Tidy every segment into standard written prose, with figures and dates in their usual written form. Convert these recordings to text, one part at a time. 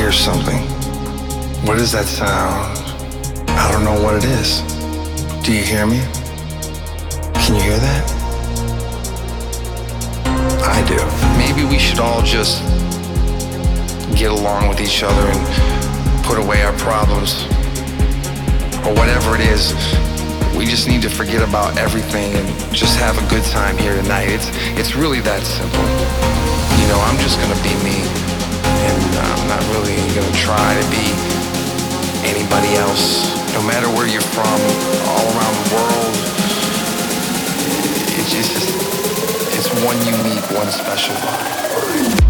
hear something. What is that sound? I don't know what it is. Do you hear me? Can you hear that? I do. Maybe we should all just get along with each other and put away our problems. Or whatever it is. We just need to forget about everything and just have a good time here tonight. It's really that simple. You know, I'm just gonna be me. And I'm not really gonna try to be anybody else. No matter where you're from, all around the world, it's one unique, one special vibe.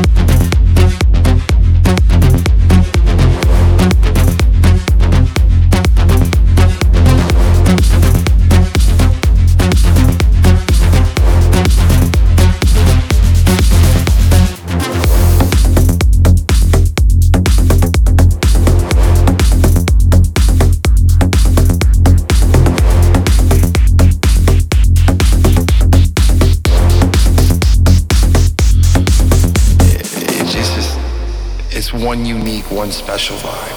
One unique, one special vibe.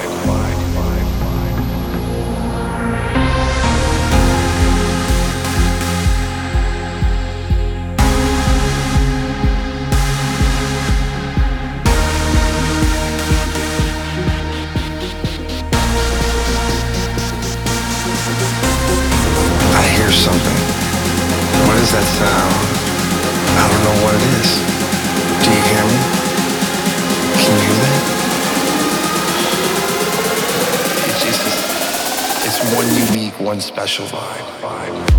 I hear something. What is that sound? I don't know what it is. Do you hear me? Can you hear that? It's one unique, one special vibe.